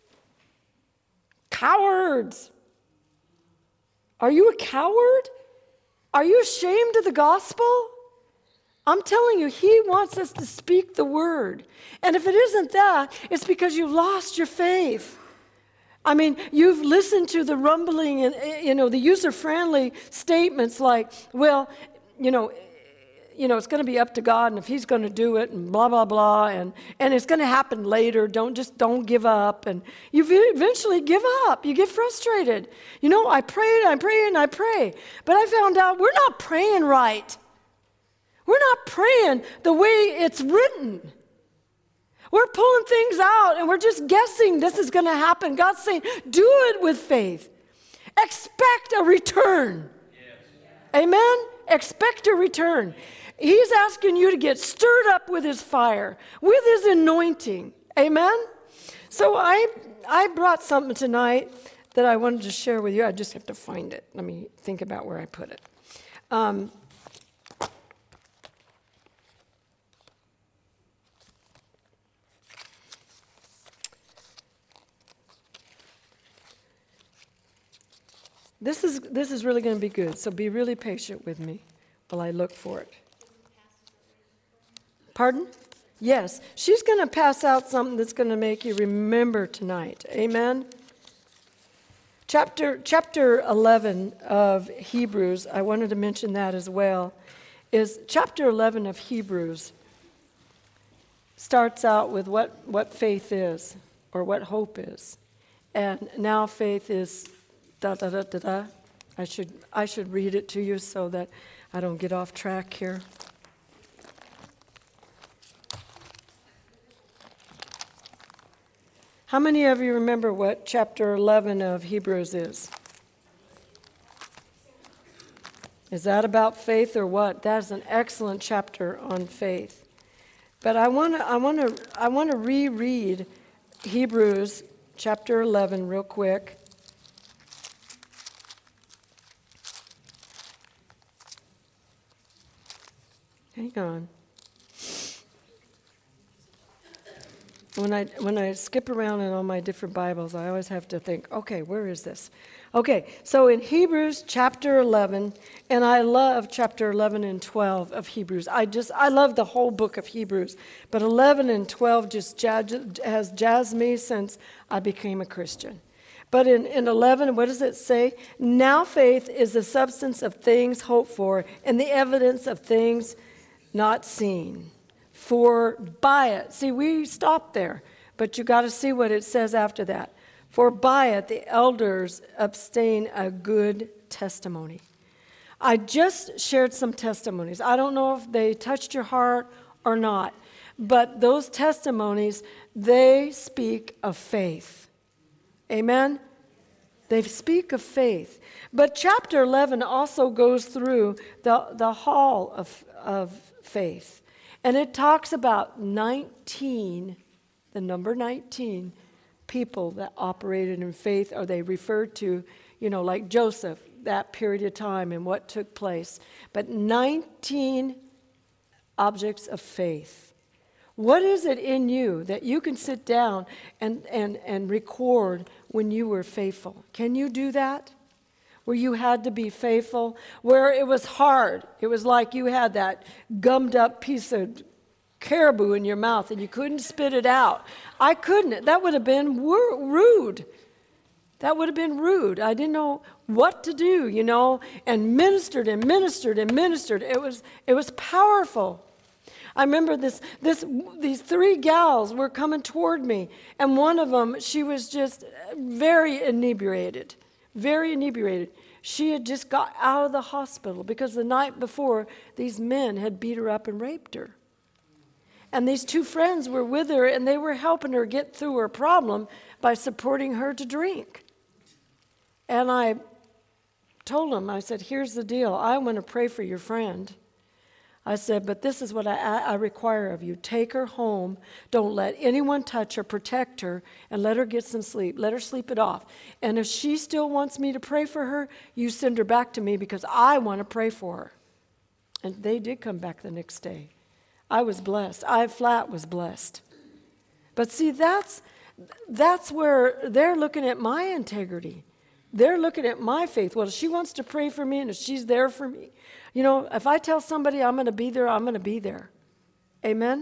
Cowards. Are you a coward? Are you ashamed of the gospel? I'm telling you, he wants us to speak the word. And if it isn't that, it's because you've lost your faith. I mean, you've listened to the rumbling and, you know, the user-friendly statements like, well, you know, you know, it's going to be up to God, and if he's going to do it, and blah, blah, blah, and, and it's going to happen later. Don't just don't give up. And you eventually give up. You get frustrated. You know, I prayed, I pray, and I pray. But I found out we're not praying right. We're not praying the way it's written. We're pulling things out, and we're just guessing this is going to happen. God's saying, do it with faith. Expect a return. Yes. Amen? expect a return. He's asking you to get stirred up with his fire, with his anointing. Amen? So I I brought something tonight that I wanted to share with you. I just have to find it. Let me think about where I put it. Um, this is this is really going to be good, so be really patient with me while I look for it. Pardon? Yes, she's going to pass out something that's going to make you remember tonight. Amen? Chapter, chapter eleven of Hebrews, I wanted to mention that as well, is chapter eleven of Hebrews starts out with what, what faith is, or what hope is. And now faith is da da da da da. I should, I should read it to you so that I don't get off track here. How many of you remember what chapter eleven of Hebrews is? Is that about faith or what? That's an excellent chapter on faith. But I want to I want to I want to reread Hebrews chapter eleven real quick. Hang on. When I when I skip around in all my different Bibles, I always have to think, okay, where is this? Okay, so in Hebrews chapter eleven, and I love chapter eleven and twelve of Hebrews. I just, I love the whole book of Hebrews, but eleven and twelve just jazz, has jazzed me since I became a Christian. But in, in eleven, what does it say? Now faith is the substance of things hoped for and the evidence of things not seen. For by it, see, we stop there, but you got to see what it says after that. For by it the elders obtain a good testimony. I just shared some testimonies. I don't know if they touched your heart or not, but those testimonies, they speak of faith. Amen? They speak of faith. But chapter eleven also goes through the, the hall of, of faith. And it talks about nineteen, the number nineteen, people that operated in faith, or they referred to, you know, like Joseph, that period of time and what took place. But nineteen objects of faith. What is it in you that you can sit down and, and, and record when you were faithful? Can you do that? Where you had to be faithful, where it was hard. It was like you had that gummed up piece of caribou in your mouth and you couldn't spit it out. I couldn't. That would have been rude. That would have been rude. I didn't know what to do, you know, and ministered and ministered and ministered. It was it was powerful. I remember this this these three gals were coming toward me, and one of them, she was just very inebriated. Very inebriated. She had just got out of the hospital because the night before, these men had beat her up and raped her. And these two friends were with her, and they were helping her get through her problem by supporting her to drink. And I told them, I said, here's the deal. I want to pray for your friend. I said, but this is what I, I require of you. Take her home. Don't let anyone touch her. Protect her and let her get some sleep. Let her sleep it off. And if she still wants me to pray for her, you send her back to me because I want to pray for her. And they did come back the next day. I was blessed. I flat was blessed. But see, that's that's where they're looking at my integrity. They're looking at my faith. Well, if she wants to pray for me and if she's there for me, you know, if I tell somebody I'm going to be there, I'm going to be there. Amen?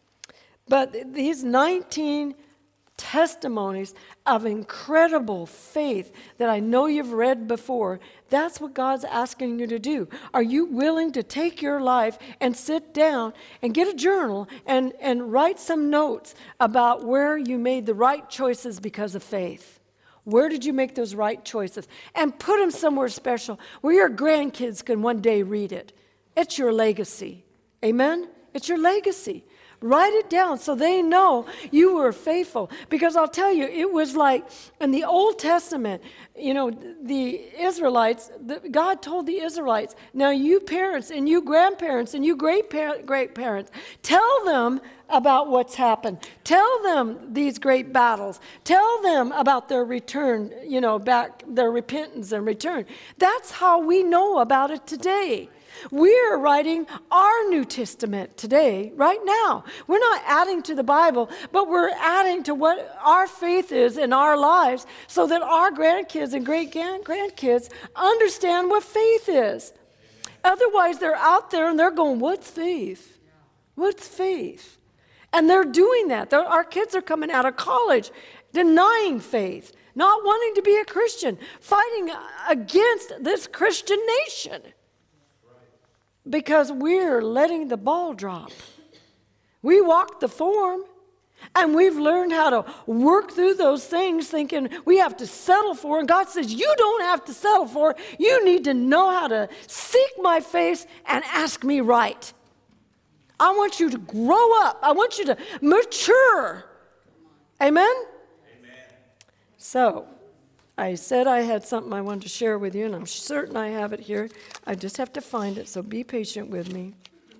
But these nineteen testimonies of incredible faith that I know you've read before, that's what God's asking you to do. Are you willing to take your life and sit down and get a journal and, and write some notes about where you made the right choices because of faith? Where did you make those right choices? And put them somewhere special where your grandkids can one day read it. It's your legacy. Amen? It's your legacy. Write it down so they know you were faithful. Because I'll tell you, it was like in the Old Testament, you know, the Israelites, the, God told the Israelites, now you parents and you grandparents and you great par- great parents, tell them about what's happened. Tell them these great battles. Tell them about their return, you know, back, their repentance and return. That's how we know about it today. We're writing our New Testament today, right now. We're not adding to the Bible, but we're adding to what our faith is in our lives so that our grandkids and great-grandkids understand what faith is. Otherwise, they're out there and they're going, what's faith? What's faith? And they're doing that. They're, our kids are coming out of college denying faith, not wanting to be a Christian, fighting against this Christian nation. Because we're letting the ball drop. We walk the form, and we've learned how to work through those things thinking we have to settle for. And God says, you don't have to settle for. You need to know how to seek my face and ask me right. I want you to grow up. I want you to mature. Amen? Amen. So, I said I had something I wanted to share with you, and I'm certain I have it here. I just have to find it, so be patient with me.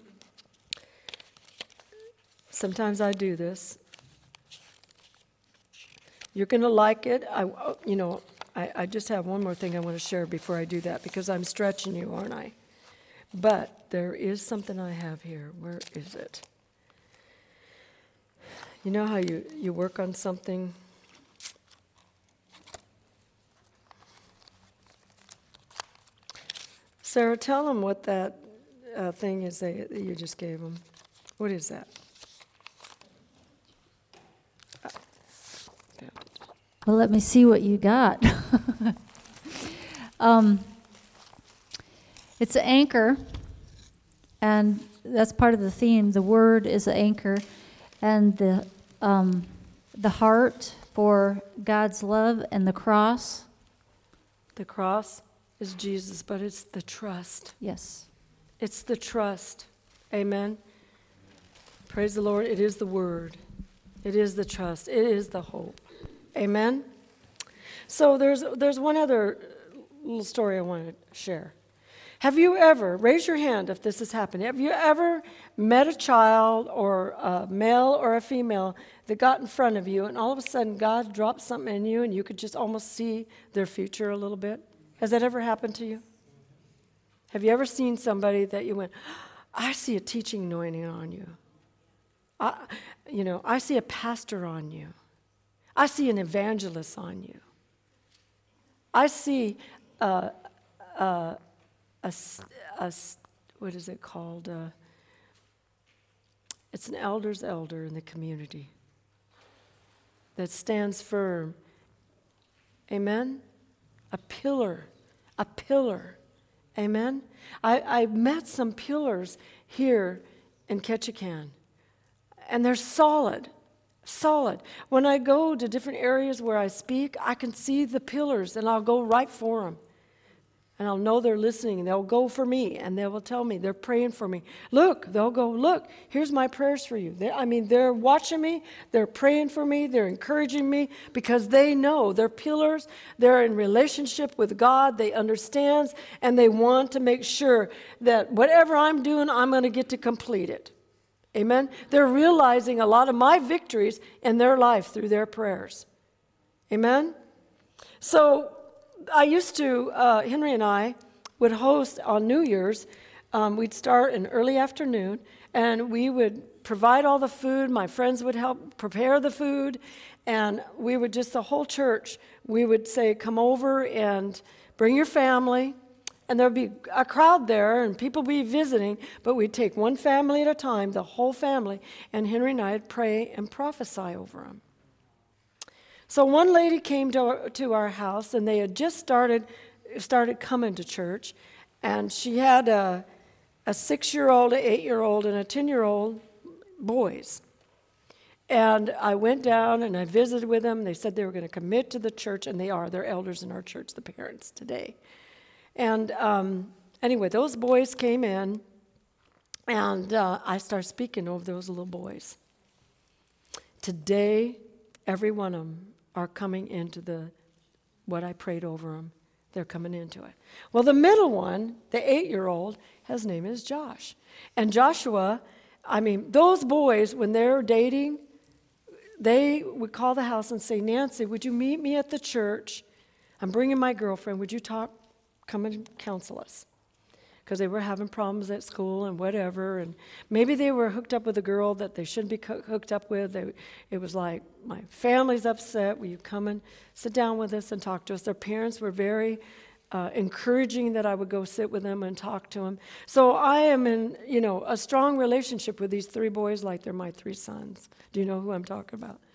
Sometimes I do this. You're going to like it. I, you know, I, I just have one more thing I want to share before I do that, because I'm stretching you, aren't I? But there is something I have here. Where is it? You know how you, you work on something? Sarah, tell them what that uh, thing is they, that you just gave them. What is that? Uh, well, let me see what you got. um, it's an anchor, and that's part of the theme. The word is an anchor, and the um, the heart for God's love, and the cross. The cross is Jesus, but it's the trust. Yes. It's the trust. Amen. Praise the Lord. It is the word. It is the trust. It is the hope. Amen. So there's there's one other little story I want to share. Have you ever, raise your hand if this has happened, have you ever met a child or a male or a female that got in front of you and all of a sudden God dropped something in you and you could just almost see their future a little bit? Has that ever happened to you? Have you ever seen somebody that you went, I see a teaching anointing on you. I, you know, I see a pastor on you. I see an evangelist on you. I see uh, uh, a, a, what is it called? Uh, it's an elder's elder in the community that stands firm. Amen? A pillar, a pillar. Amen? I, I met some pillars here in Ketchikan, and they're solid, solid. When I go to different areas where I speak, I can see the pillars, and I'll go right for them. And I'll know they're listening, and they'll go for me, and they will tell me they're praying for me. Look, they'll go, look, here's my prayers for you. They, I mean, they're watching me, they're praying for me, they're encouraging me, because they know they're pillars, they're in relationship with God, they understand, and they want to make sure that whatever I'm doing, I'm going to get to complete it. Amen? They're realizing a lot of my victories in their life through their prayers. Amen? So I used to, uh, Henry and I would host on New Year's. Um, we'd start in early afternoon, and we would provide all the food. My friends would help prepare the food, and we would just, the whole church, we would say, come over and bring your family. And there'd be a crowd there, and people would be visiting, but we'd take one family at a time, the whole family, and Henry and I would pray and prophesy over them. So one lady came to our, to our house, and they had just started started coming to church, and she had a, a six-year-old, an eight-year-old, and a ten-year-old boys. And I went down, and I visited with them. They said they were going to commit to the church, and they are. They're elders in our church, the parents today. And um, anyway, those boys came in, And uh, I start speaking over those little boys. Today, every one of them are coming into the what I prayed over them. They're coming into it. Well, the middle one, the eight-year-old, his name is Josh. And Joshua, I mean, those boys, when they're dating, they would call the house and say, Nancy, would you meet me at the church? I'm bringing my girlfriend. Would you talk, come and counsel us? Because they were having problems at school and whatever. And maybe they were hooked up with a girl that they shouldn't be co- hooked up with. They, it was like, my family's upset. Will you come and sit down with us and talk to us? Their parents were very uh, encouraging that I would go sit with them and talk to them. So I am in, you know, a strong relationship with these three boys like they're my three sons. Do you know who I'm talking about?